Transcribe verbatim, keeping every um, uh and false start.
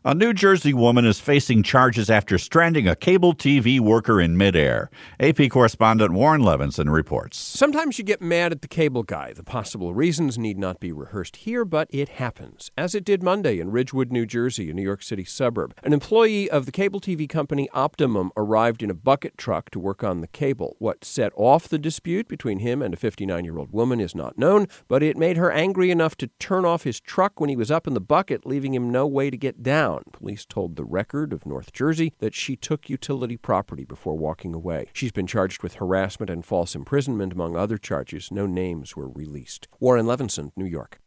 A New Jersey woman is facing charges after stranding a cable T V worker in midair. A P correspondent Warren Levinson reports. Sometimes you get mad at the cable guy. The possible reasons need not be rehearsed here, but it happens, as it did Monday in Ridgewood, New Jersey, a New York City suburb. An employee of the cable T V company Optimum arrived in a bucket truck to work on the cable. What set off the dispute between him and a fifty-nine-year-old woman is not known, but it made her angry enough to turn off his truck when he was up in the bucket, leaving him no way to get down. Police told The Record of North Jersey that she took utility property before walking away. She's been charged with harassment and false imprisonment, among other charges. No names were released. Warren Levinson, New York.